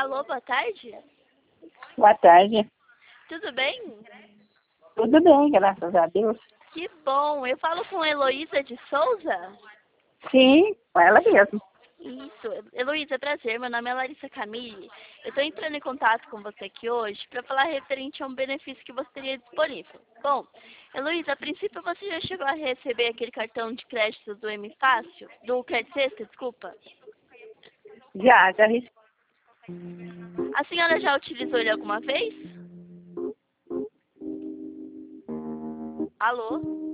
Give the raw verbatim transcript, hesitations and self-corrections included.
Alô, boa tarde? Boa tarde. Tudo bem? Tudo bem, graças a Deus. Que bom. Eu falo com Heloísa de Souza? Sim, com ela mesmo. Isso. Heloísa, prazer. Meu nome é Larissa Camille. Eu estou entrando em contato com você aqui hoje para falar referente a um benefício que você teria disponível. Bom, Heloísa, a princípio você já chegou a receber aquele cartão de crédito do M Fácil? Do Crédito Extra, desculpa. Já, já recebi. A senhora já utilizou ele alguma vez? Alô?